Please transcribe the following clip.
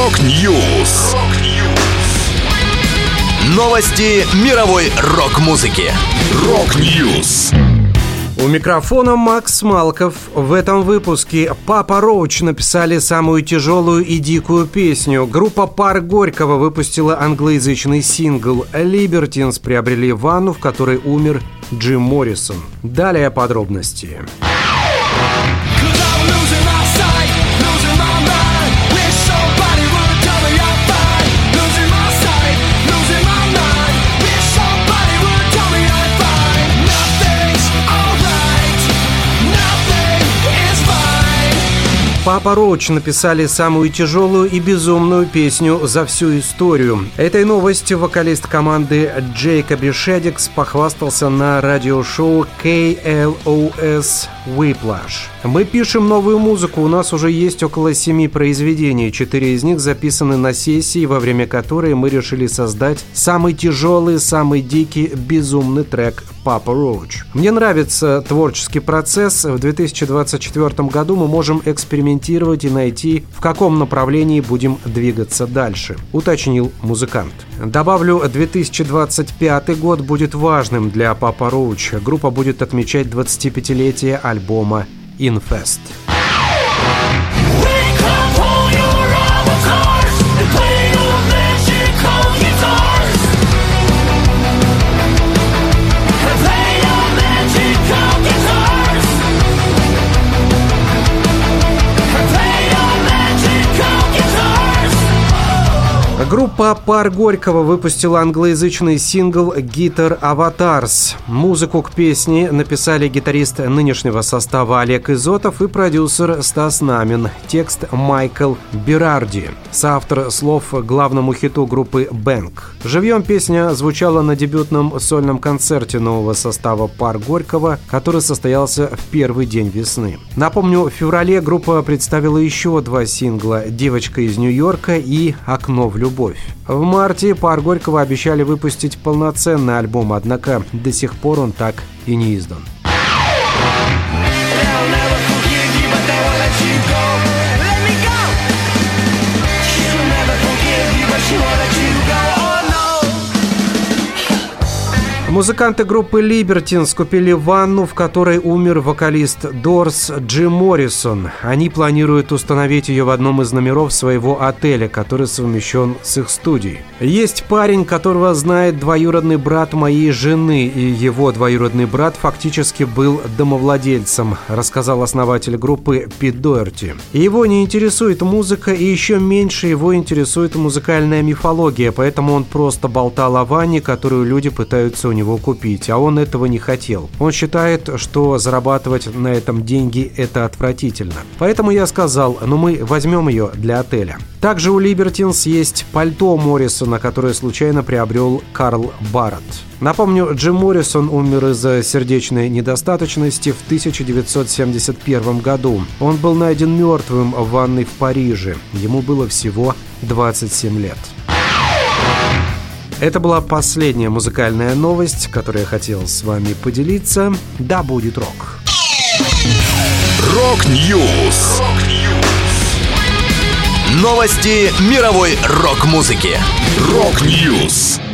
Рок-Ньюс. Новости мировой рок-музыки. Рок-Ньюс. У микрофона Макс Малков. В этом выпуске Папа Роуч написали самую тяжелую и дикую песню. Группа Пар Горького выпустила англоязычный сингл. Libertines приобрели ванну, в которой умер Джим Моррисон. Далее подробности. Папа Роуч написали самую тяжелую и безумную песню за всю историю. Этой новостью вокалист команды Джейкоби Шеддикс похвастался на радиошоу KLOS Whiplash. «Мы пишем новую музыку, у нас уже есть около 7 произведений. 4 из них записаны на сессии, во время которой мы решили создать самый тяжелый, самый дикий, безумный трек Папа Роуч. Мне нравится творческий процесс. В 2024 году мы можем экспериментировать и найти, в каком направлении будем двигаться дальше», — уточнил музыкант. Добавлю, 2025 год будет важным для Папа Роуч. Группа будет отмечать 25-летие альбома Infest. Группа Пар Горького выпустила англоязычный сингл «Guitar Avatars». Музыку к песне написали гитарист нынешнего состава Олег Изотов и продюсер Стас Намин. Текст Майкл Берарди, соавтор слов к главному хиту группы «Бэнк». Живьем песня звучала на дебютном сольном концерте нового состава Пар Горького, который состоялся в первый день весны. Напомню, в феврале группа представила еще 2 сингла «Девочка из Нью-Йорка» и «Окно в любовь». В марте Пар Горького обещали выпустить полноценный альбом, однако до сих пор он так и не издан. Музыканты группы Libertines купили ванну, в которой умер вокалист Doors Джим Моррисон. Они планируют установить ее в одном из номеров своего отеля, который совмещен с их студией. «Есть парень, которого знает двоюродный брат моей жены, и его двоюродный брат фактически был домовладельцем», рассказал основатель группы Пит Доерти. «Его не интересует музыка, и еще меньше его интересует музыкальная мифология, поэтому он просто болтал о ванне, которую люди пытаются у него купить, а он этого не хотел. Он считает, что зарабатывать на этом деньги – это отвратительно. Поэтому я сказал, мы возьмем ее для отеля». Также у Libertines есть пальто Моррисона, которое случайно приобрел Карл Барретт. Напомню, Джим Моррисон умер из-за сердечной недостаточности в 1971 году. Он был найден мертвым в ванной в Париже. Ему было всего 27 лет. Это была последняя музыкальная новость, которую я хотел с вами поделиться. Да будет рок! Рок-Ньюс. Новости мировой рок-музыки. Рок-Ньюс.